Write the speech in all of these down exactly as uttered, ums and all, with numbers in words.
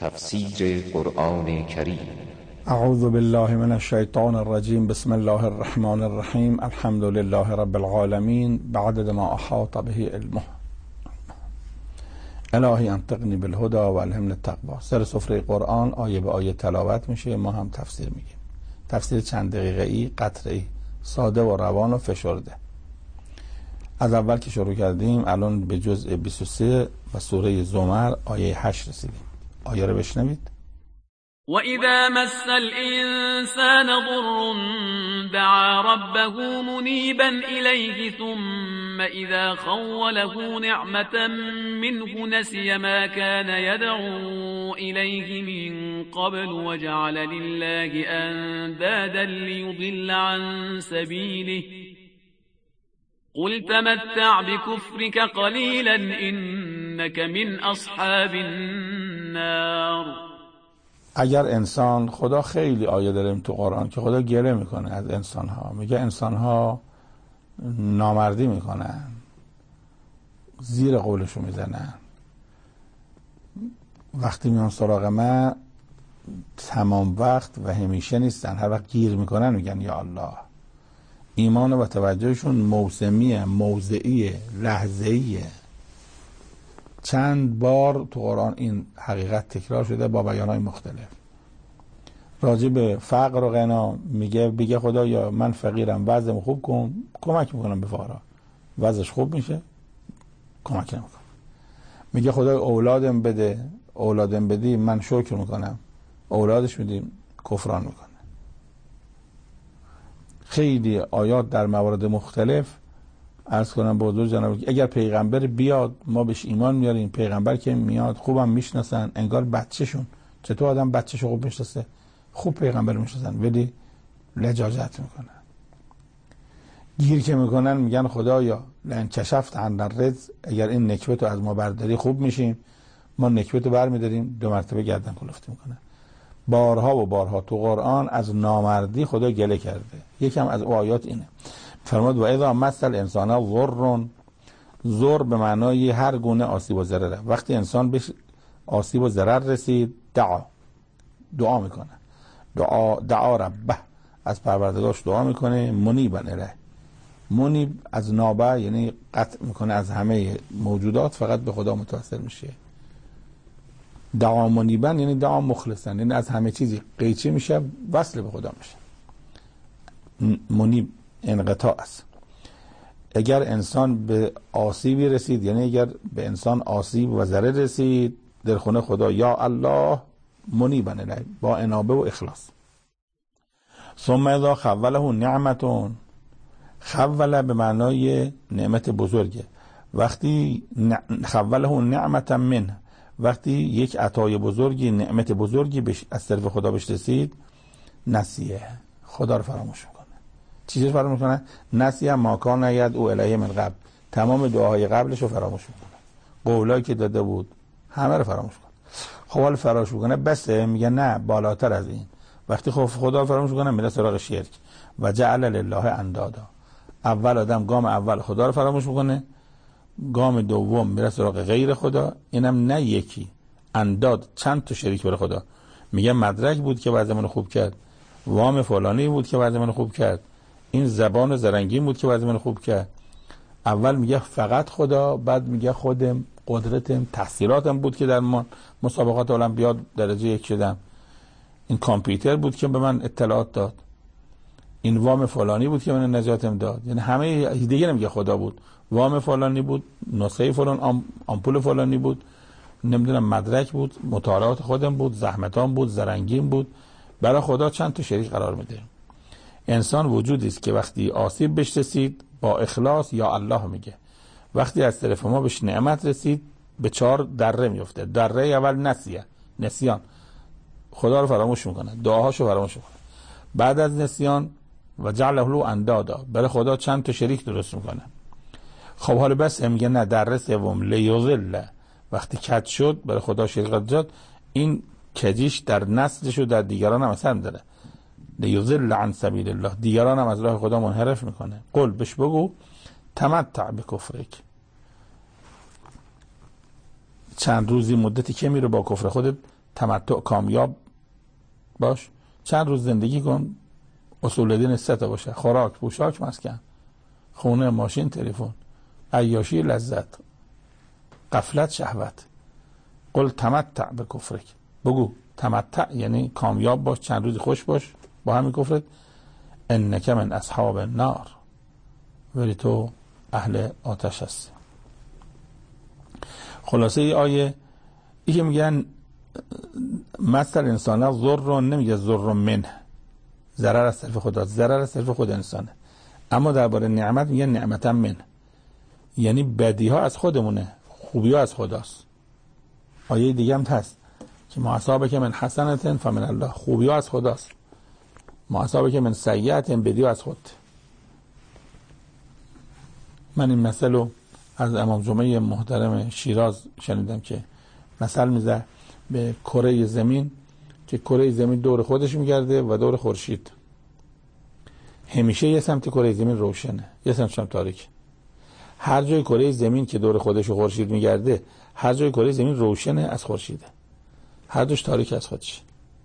تفسیر قرآن کریم. اعوذ بالله من الشیطان الرجیم. بسم الله الرحمن الرحیم. الحمد لله رب العالمین بعدد ما احاط به علمه. الهی انطقنی بالهدى و الهمنی التقوی. سر سفره قرآن آیه به آیه تلاوت میشه، ما هم تفسیر میگیم. تفسیر چند دقیقه ای، قطره ای، ساده و روان و فشرده. از اول که شروع کردیم الان به جزء بیست و سه و سوره زمر آیه هشت رسیدیم. آیه رو بشنوید. وَإِذَا مَسَّ الْإِنسَانَ ضُرٌّ دَعَا رَبَّهُ مُنِيبًا إِلَيْهِ ثُمَّ إِذَا خَوَّلَهُ نِعْمَةً مِّنْهُ نَسِيَ مَا كَانَ يَدْعُو إِلَيْهِ مِن قَبْلُ وَجَعَلَ لِلَّهِ أَندَادًا لِّيُضِلَّ عَن سَبِيلِهِ قُلْ تَمَتَّعْ بِكُفْرِكَ قَلِيلًا إِنَّكَ مِنْ أَصْحَابِ النَّارِ. اگر انسان، خدا خیلی آیه داریم تو قرآن که خدا گله میکنه از انسان ها، میگه انسان ها نامردی میکنن، زیر قولشو میزنن، وقتی میان سراغ من تمام وقت و همیشه نیستن، هر وقت گیر میکنن میگن یا الله. ایمان و توجهشون موسمیه، موضعیه، لحظه‌ایه. چند بار تو قرآن این حقیقت تکرار شده با بیانهای مختلف. راجع به فقر و غنا میگه بگه خدا یا من فقیرم، وضعم خوب کن، کمک میکنم به فقرا. وضعش خوب میشه، کمک نمیکنم. میگه خدا اولادم بده، اولادم بدی من شکر میکنم، اولادش میدیم کفران میکنه. خیلی آیات در موارد مختلف عرض کنم به حضور جناب اگر پیغمبر بیاد ما بهش ایمان میاریم. پیغمبر که میاد خوبم میشناسن، انگار بچه‌شون. چطور آدم بچه‌شو خوب میشناسه؟ خوب پیغمبر میشناسن ولی لجاجت میکنن. گیر که میکنن میگن خدایا لئن کشفت عنا الرجز، اگر این نکبتو از ما برداری خوب میشیم. ما نکبتو برمیداریم، دو مرتبه گردن کلفتی میکنن. بارها و بارها تو قرآن از نامردی خدا گله کرده. یکم از آیات اینه. فرمود و اذا مس الانسان ضر، ضر به معنای هر گونه آسیب و ضرر. وقتی انسان به آسیب و ضرر رسید دعا، دعا میکنه. دعا دعا ربه، از پروردگارش دعا میکنه. منیبا الیه، منیب از نابه یعنی قطع میکنه از همه موجودات، فقط به خدا متوسل میشه. دعا منیبا یعنی دعا مخلصا، یعنی از همه چیزی قیچی میشه، وصل به خدا میشه. منیب انقطاع است. اگر انسان به آسیبی رسید، یعنی اگر به انسان آسیب و ضرر رسید، در خونه خدا یا الله منیبا الیه، با انابه و اخلاص. ثم اذا خوله نعمتون، خوله به معنای نعمت بزرگه. وقتی خوله نعمتا منه، وقتی یک عطای بزرگی، نعمت بزرگی بش از طرف خدا بهش رسید، نسیه، خدا رو فراموش میکنه. چیزی فراموش میکنه؟ نسیه ما کان یدعو الیه من قبل، تمام دعاهای قبلش رو فراموش میکنه. قولایی که داده بود همه رو فراموش کنه. خب حال فراموش میکنه بسه؟ میگه نه، بالاتر از این. وقتی خب خدا رو فراموش میکنه میره سراغ شرک. و جعل لله اندادا، اول آدم گام اول خدا رو فراموش میکنه، گام دوم میره سراغ غیر خدا. اینم نه یکی، انداد، چند تا شریک برای خدا. میگه مدرک بود که بعضی منو خوب کرد، وام فلانی بود که بعضی منو خوب کرد، این زبان زرنگین بود که بعضی منو خوب کرد. اول میگه فقط خدا، بعد میگه خودم، قدرتم، تحصیلاتم بود که در من مسابقات المپیاد درجه یک شدم، این کامپیوتر بود که به من اطلاعات داد، این وام فلانی بود که من نجاتم داد. یعنی همه دیگه نمیگه خدا بود، وام فلانی بود، نسخه فلان، آمپول فلانی بود، نمیدونم مدرک بود، مطالعات خودم بود، زحمتام بود، زرنگیم بود. برای خدا چند تا شریک قرار میده. انسان وجودی است که وقتی آسیب بهش رسید با اخلاص یا الله میگه. وقتی از طرف ما بهش نعمت رسید به چهار دره میفته. دره اول نسیه، نسیان، خدا رو فراموش میکنه، دعاهاشو فراموش میکنه. بعد از نسیان و جعل له اندادا، برای خدا چند تا شریک درست میکنه. خب حالا بس میگه نه، در سوم لیضل، وقتی کج شد برای خدا شریک داد، این کجیش در نسلش و در دیگران هم اثر داره. لیضل عن سبیل الله، دیگران هم از راه خدا منحرف میکنه. قل بهش بگو تمتع بکفرک، چند روزی مدتی که میره با کفر خودت تمتع کامیاب باش، چند روز زندگی کن، اصول دین سه تا باشه: خوراک، پوشاک، مسکن، خونه، ماشین، تلفن، عیاشی، لذت، غفلت، شهوت. قل تمتع به کفرک، بگو تمتع یعنی کامیاب باش، چند روزی خوش باش با همین کفرت. انک من اصحاب النار، ولی تو اهل آتش هستی. خلاصه ای آیه ای که میگن مثل انسان ضر، نمیگه ضر منه، ضرر از طرف خدا، ضرر از طرف خود انسانه. اما درباره نعمت میگه نعمتا من، یعنی بدی ها از خودمونه، خوبی ها از خداست. آیه دیگه هم هست که ما اصابه که من حسنتن فمن الله، خوبی ها از خداست. ما اصابه که من سیئتن، بدی ها از خود. من این مثل از امام جمعه محترم شیراز شنیدم که مثل میزه به کره زمین که کره زمین دور خودش میگرده و دور خورشید. همیشه یه سمت کره زمین روشنه، یه سمتش هم تاریک. هر جای کره زمین که دور خودش و خورشید میگرده، هر جای کره زمین روشنه از خورشیده، هر دوش تاریک از خودش.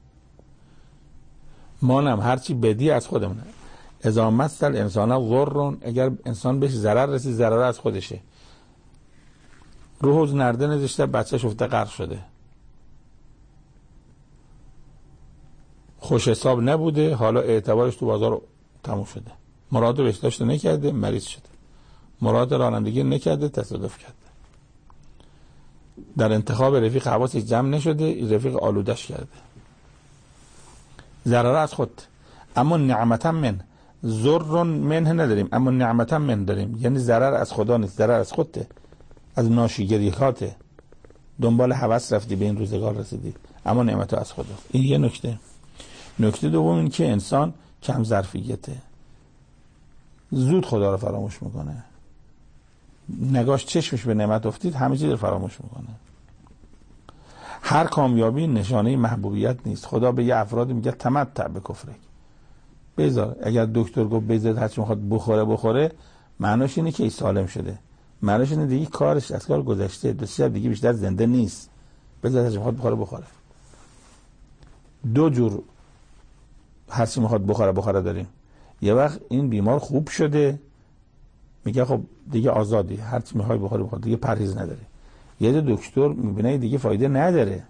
ما هم هرچی بدی از خودمونه. اذا مثل انسان ضر، اگر انسان بهش ضرر رسید، ضرر از خودشه. رو حوض نرده نذاشته، بچه‌ش افته غرق شده، خوش حساب نبوده، حالا اعتبارش تو بازار تموم شده. مراد بهش داشته نکرده، مریض شده. مراد رانندگی نکرده، تصادف کرده. در انتخاب رفیق حواسش جمع نشده، رفیق آلودش کرده. ضرر از خود. اما نعمتا من، ضر منه نداریم، اما نعمتا من داریم، یعنی ضرر از خدا نیست، ضرر از خودته، از ناشیگریکاته، دنبال هوس رفتی به این روزگار رسیدی، اما نعمت از خدا. این یه نکته. نکته دوم این که انسان کم ظرفیته، زود خدا رو فراموش میکنه. نگاش چشمش به نعمت افتید، همه چیز رو فراموش میکنه. هر کامیابی نشانه محبوبیت نیست. خدا به یه افرادی میگه تمتع به کفرک، بذار. اگر دکتر گفت بذار هرچی میخواد بخوره بخوره، معناش اینه که ای سالم شده، معناش اینه دیگه کارش از کار گذشته، دو سه دیگه بیشتر زنده نیست، بذار هرچی میخواد بخوره بخوره. دو جور هرچی میخواد بخوره بخوره داریم. یه وقت این بیمار خوب شده، میگه خب دیگه آزادی، هرچی میخوای بخوره بخوره، دیگه پرهیز نداره. یه دکتر میبینه دیگه فایده نداره.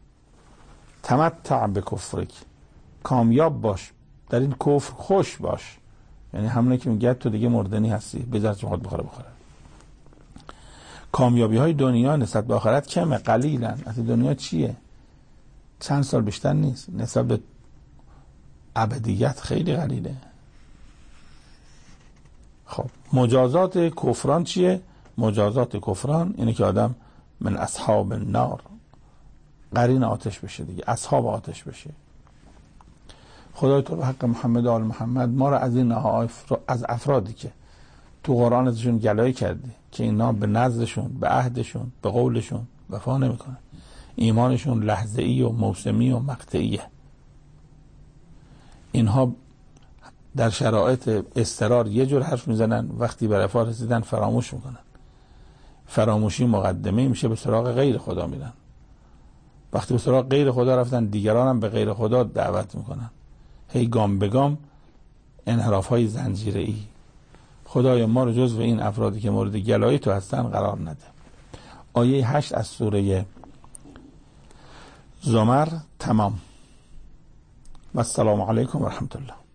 تمتع به کفرک، کامیاب باش در این کفر، خوش باش، یعنی همونه که میگه تو دیگه مردنی هستی، بذار چه میخواد بخوره بخوره. کامیابی های دنیا نسبت به آخرت کمه، قلیلن. از دنیا چیه؟ چند سال بیشتر نیست، نسبت به ابدیت خیلی قلیله. خب مجازات کفران چیه؟ مجازات کفران اینه که آدم من اصحاب النار، قرین آتش بشه دیگه، اصحاب آتش بشه. خدای تو به حق محمد و آل محمد ما را از این از افرادی که تو قرآن ازشون گلایه کردی که اینا به نظرشون، به عهدشون، به قولشون وفا نمیکنن، ایمانشون لحظه‌ای و موسمی و مقطعیه، اینها در شرایط اضطرار یه جور حرف میزنن، وقتی به رفاه رسیدن فراموش میکنن. فراموشی مقدمه میشه به سراغ غیر خدا میرن. وقتی به سراغ غیر خدا رفتن، دیگران هم به غیر خدا دعوت میکنن. هی گام به گام انحراف های زنجیره ای. خدای ما رو جزو این افرادی که مورد گلایه تو هستن قرار نده. آیه هشت از سوره زمر تمام. و السلام علیکم و رحمت الله.